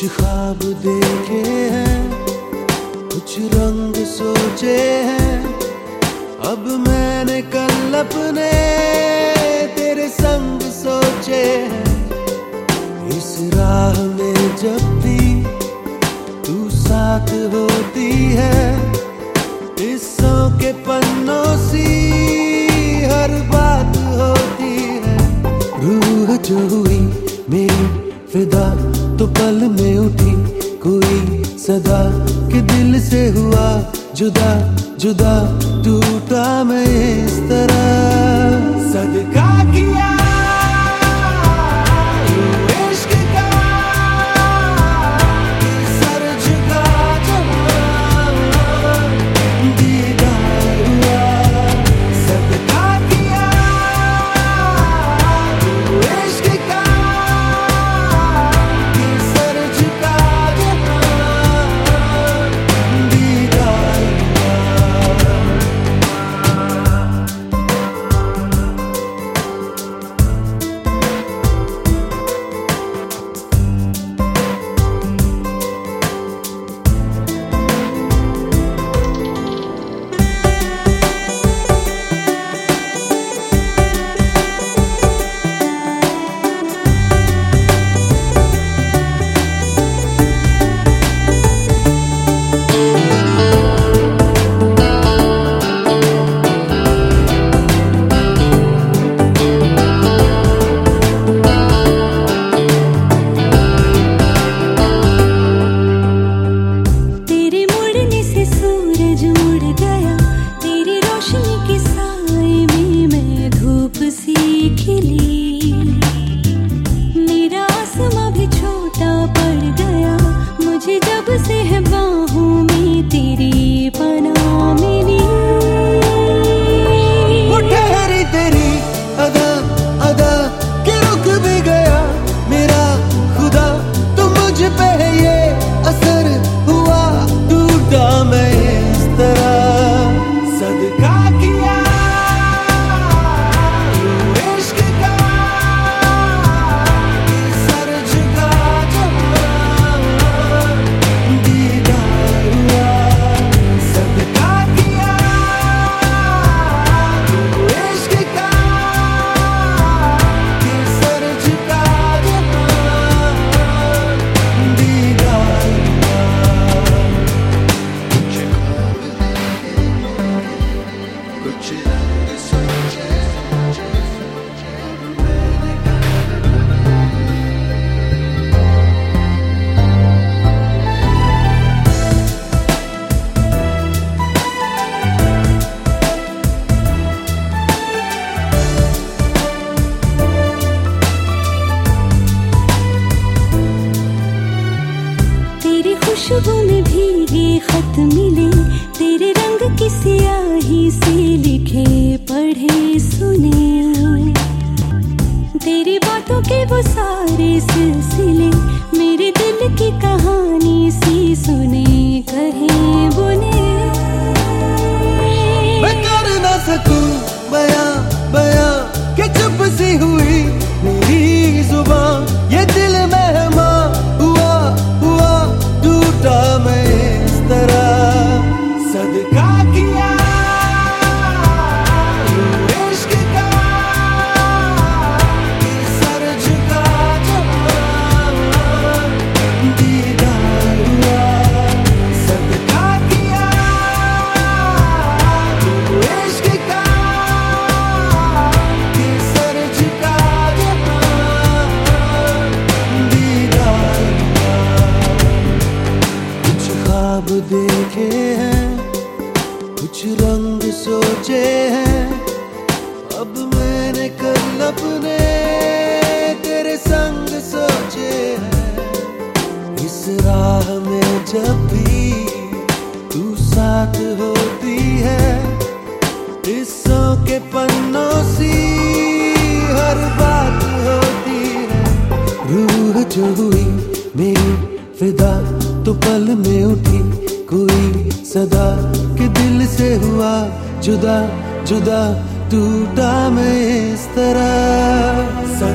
ख्वाब देखे हैं, कुछ रंग सोचे हैं। अब मैंने कल अपने तेरे संग सोचे हैं। इस राह में जब भी तू साथ होती है, किस्सों के पन्नों सी हर बात होती है। रूह जो हुई मेरी फिदा तो पल में उठी कोई सदा कि दिल से हुआ जुदा जुदा, टूटा मैं इस तरह। सदका किया इश्क का, सर झुका जहाँ दीदार हुआ। सदका किया इश्क का, सर झुका जहाँ दीदार हुआ। खुशबू में भीगे खत मिले, तेरे रंग की स्याही से लिखे पढ़े सुने। तेरी बातों के वो सारे सिलसिले मेरे दिल की कहानी सी सुने कहे बुने। मैं कर ना सकूं बयां बयां कि चुप सी हुई मेरी जुबान। ये दिल मेहमा हुआ हुआ, टूटा मैं इस तरह। सदका किया इश्क का, सर झुका जहाँ दीदार हुआ। सदका किया इश्क का, सर झुका जहाँ दीदार हुआ। कुछ ख्वाब देखे हैं, कुछ रंग सोचे हैं। अब मैंने कल अपने तेरे संग सोचे हैं। इस राह में जब भी तू साथ होती है, किस्सों के पन्नों सी हर बात होती है। रूह जो हुई मेरी फिदा तो पल में उठी कोई सदा कि दिल से हुआ जुदा जुदा, टूटा मैं इस तरह।